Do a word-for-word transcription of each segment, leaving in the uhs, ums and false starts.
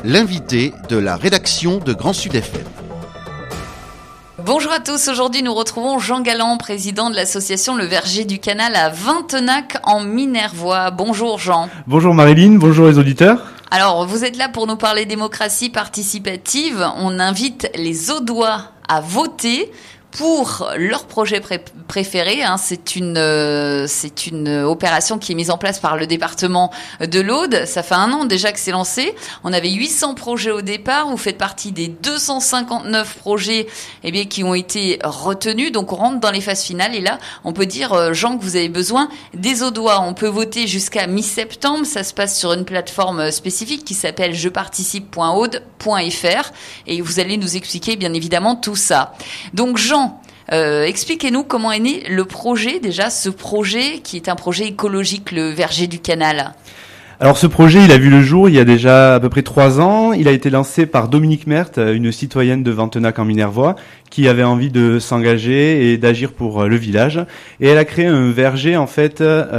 l'invité de la rédaction de Grand Sud F M. Bonjour à tous, aujourd'hui nous retrouvons Jean Galland, président de l'association Le Verger du Canal à Vintenac en Minervois. Bonjour Jean. Bonjour Marilyn, bonjour les auditeurs. Alors vous êtes là pour nous parler démocratie participative. On invite les Audois à voter pour leur projet pré- préféré. Hein. C'est une euh, c'est une opération qui est mise en place par le département de l'Aude. Ça fait un an déjà que c'est lancé. On avait huit cents projets au départ. Vous faites partie des deux cent cinquante-neuf projets eh bien, qui ont été retenus. Donc on rentre dans les phases finales. Et là, on peut dire, euh, Jean, que vous avez besoin des Audois. On peut voter jusqu'à mi-septembre. Ça se passe sur une plateforme spécifique qui s'appelle je participe point aude point f r. Et vous allez nous expliquer bien évidemment tout ça. Donc Jean, Euh, expliquez-nous comment est né le projet, déjà ce projet qui est un projet écologique, le Verger du Canal. Alors ce projet, il a vu le jour il y a déjà à peu près trois ans. Il a été lancé par Dominique Merthe, une citoyenne de Vintenac en Minervois, qui avait envie de s'engager et d'agir pour le village. Et elle a créé un verger en fait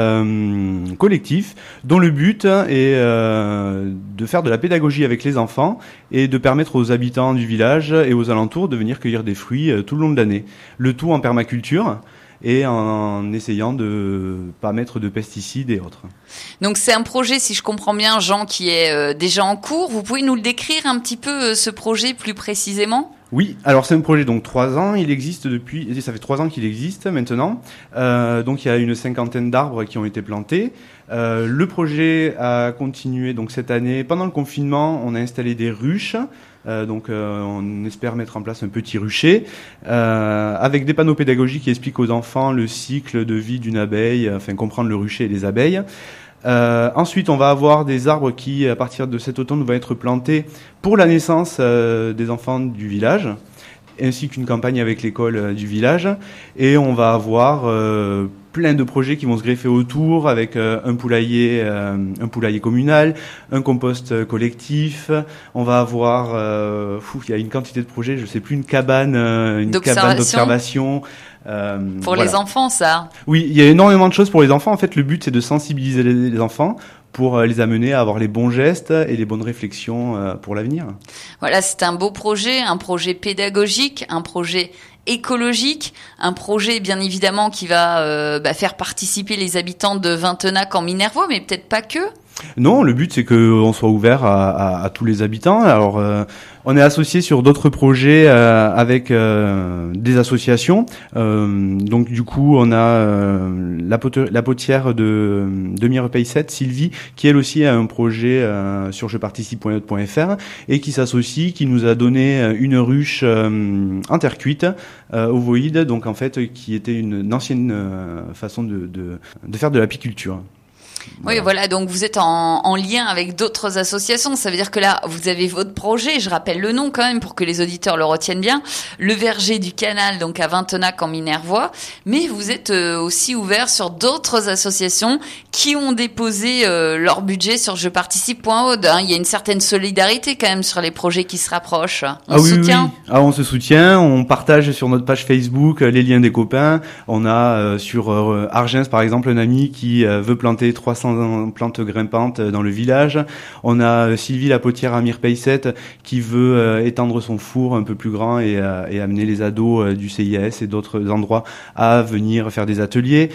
euh, collectif, dont le but est euh, de faire de la pédagogie avec les enfants et de permettre aux habitants du village et aux alentours de venir cueillir des fruits euh, tout le long de l'année. Le tout en permaculture et en essayant de pas mettre de pesticides et autres. Donc c'est un projet, si je comprends bien, Jean, qui est euh, déjà en cours. Vous pouvez nous le décrire un petit peu, euh, ce projet, plus précisément ? Oui, alors c'est un projet donc trois ans, il existe depuis, ça fait trois ans qu'il existe maintenant, euh, donc il y a une cinquantaine d'arbres qui ont été plantés. Euh, le projet a continué donc cette année, pendant le confinement, on a installé des ruches, euh, donc euh, on espère mettre en place un petit rucher, euh, avec des panneaux pédagogiques qui expliquent aux enfants le cycle de vie d'une abeille, enfin comprendre le rucher et les abeilles. Euh, ensuite, on va avoir des arbres qui, à partir de cet automne, vont être plantés pour la naissance euh, des enfants du village, ainsi qu'une campagne avec l'école euh, du village. Et on va avoir euh, plein de projets qui vont se greffer autour, avec euh, un poulailler, euh, un poulailler communal, un compost collectif. On va avoir, euh, fou, il y a une quantité de projets, je sais plus, une cabane, euh, une cabane d'observation. Euh, pour voilà. Les enfants, ça. Oui, il y a énormément de choses pour les enfants. En fait, le but, c'est de sensibiliser les, les enfants pour les amener à avoir les bons gestes et les bonnes réflexions euh, pour l'avenir. Voilà, c'est un beau projet, un projet pédagogique, un projet écologique, un projet bien évidemment qui va euh, bah, faire participer les habitants de Vintenac en Minervois, mais peut-être pas que. Non, le but c'est que on soit ouvert à, à, à tous les habitants. Alors, euh, on est associé sur d'autres projets euh, avec euh, des associations. Euh, donc, du coup, on a euh, la, pote- la potière de, de Mirepaysette, Sylvie, qui elle aussi a un projet euh, sur je participe point aude point f r et qui s'associe, qui nous a donné une ruche euh, en terre cuite, euh, ovoïde, donc en fait, qui était une, une ancienne euh, façon de, de, de faire de l'apiculture. Voilà. Oui, voilà, donc vous êtes en, en lien avec d'autres associations. Ça veut dire que là, vous avez votre projet, je rappelle le nom quand même pour que les auditeurs le retiennent bien, le Verger du Canal, donc à Vintenac en Minervois, mais vous êtes euh, aussi ouvert sur d'autres associations qui ont déposé euh, leur budget sur je participe point aude. Hein. Il y a une certaine solidarité quand même sur les projets qui se rapprochent. On ah se oui, soutient. Oui. Ah, on se soutient, on partage sur notre page Facebook les liens des copains. On a euh, sur euh, Argens par exemple un ami qui euh, veut planter trois cents plantes grimpantes dans le village. On a Sylvie la potière à Mirepaysette qui veut euh, étendre son four un peu plus grand et, euh, et amener les ados euh, du C I A S et d'autres endroits à venir faire des ateliers.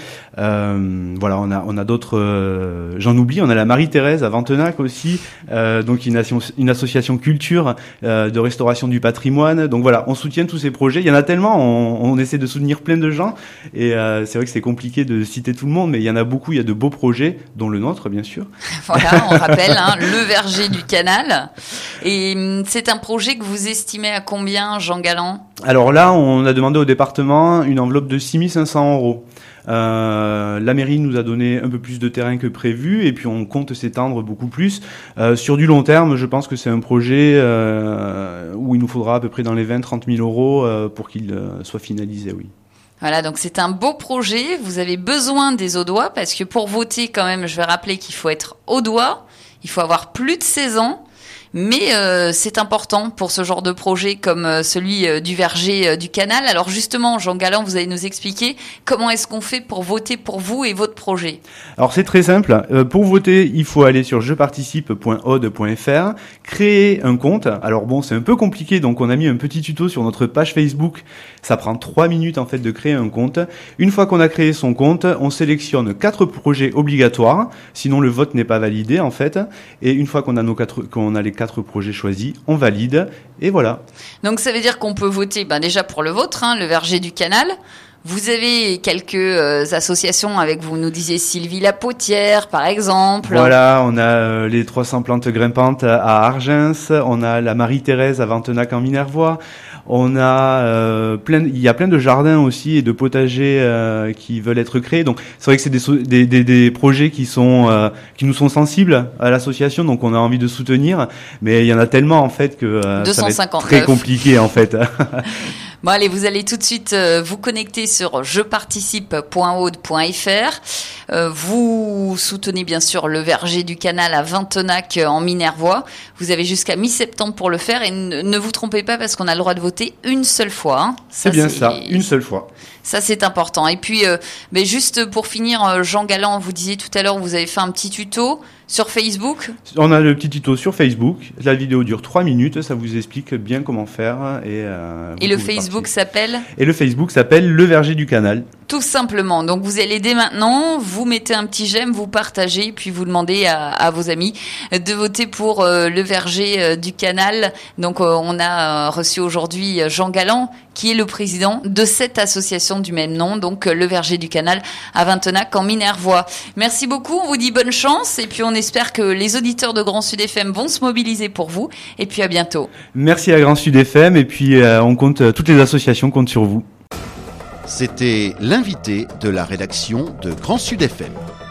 Euh, voilà, on a on a d'autres. Euh, j'en oublie. On a la Marie-Thérèse à Vintenac aussi, euh, donc une, asso- une association culture euh, de restauration du patrimoine. Donc voilà, on soutient tous ces projets. Il y en a tellement. On, on essaie de soutenir plein de gens et euh, c'est vrai que c'est compliqué de citer tout le monde, mais il y en a beaucoup. Il y a de beaux projets, dont le nôtre, bien sûr. Voilà, on rappelle, hein, le Verger du Canal. Et c'est un projet que vous estimez à combien, Jean Galland ? Alors là, on a demandé au département une enveloppe de six mille cinq cents euros. Euh, la mairie nous a donné un peu plus de terrain que prévu et puis on compte s'étendre beaucoup plus. Euh, sur du long terme, je pense que c'est un projet euh, où il nous faudra à peu près dans les vingt à trente mille euros euh, pour qu'il euh, soit finalisé, oui. Voilà, donc c'est un beau projet. Vous avez besoin des Audois parce que pour voter, quand même, je vais rappeler qu'il faut être Audois. Il faut avoir plus de seize ans. mais euh, c'est important pour ce genre de projet comme euh, celui euh, du verger euh, du canal. Alors justement, Jean Galland, vous allez nous expliquer comment est-ce qu'on fait pour voter pour vous et votre projet. Alors c'est très simple. Euh, pour voter, il faut aller sur je participe point aude point f r, créer un compte. Alors bon, c'est un peu compliqué, donc on a mis un petit tuto sur notre page Facebook. Ça prend trois minutes en fait de créer un compte. Une fois qu'on a créé son compte, on sélectionne quatre projets obligatoires, sinon le vote n'est pas validé en fait. Et une fois qu'on a nos quatre, qu'on a les quatre projets choisis, on valide et voilà. Donc ça veut dire qu'on peut voter ben, déjà pour le vôtre, hein, le verger du canal. Vous avez quelques euh, associations avec, vous nous disiez Sylvie la Potière par exemple. Voilà, on a euh, les trois cents plantes grimpantes à Argens, on a la Marie-Thérèse à Ventenac en Minervois. On a euh, plein, il y a plein de jardins aussi et de potagers euh, qui veulent être créés. Donc c'est vrai que c'est des, des, des, des projets qui sont euh, qui nous sont sensibles à l'association, donc on a envie de soutenir. Mais il y en a tellement en fait que euh, ça va être très compliqué en fait. Bon allez, vous allez tout de suite euh, vous connecter sur je participe point aude point f r. Euh, vous soutenez bien sûr le verger du canal à Ventenac euh, en Minervois. Vous avez jusqu'à mi-septembre pour le faire et ne, ne vous trompez pas parce qu'on a le droit de voter une seule fois. Hein. C'est bien ça, une seule fois. Ça, c'est important. Et puis, euh, mais juste pour finir, Jean Galland, vous disiez tout à l'heure, vous avez fait un petit tuto sur Facebook. On a le petit tuto sur Facebook. La vidéo dure trois minutes. Ça vous explique bien comment faire. Et, euh, et le Facebook s'appelle Et le Facebook s'appelle Le Verger du Canal. Tout simplement. Donc, vous allez dès maintenant, vous mettez un petit j'aime, vous partagez, puis vous demandez à, à vos amis de voter pour euh, le verger euh, du canal. Donc, euh, on a euh, reçu aujourd'hui Jean Galland, qui est le président de cette association du même nom, donc euh, le verger du canal à Ventenac en Minervois. Merci beaucoup, on vous dit bonne chance, et puis on espère que les auditeurs de Grand Sud F M vont se mobiliser pour vous, et puis à bientôt. Merci à Grand Sud F M, et puis euh, on compte, toutes les associations comptent sur vous. C'était l'invité de la rédaction de Grand Sud F M.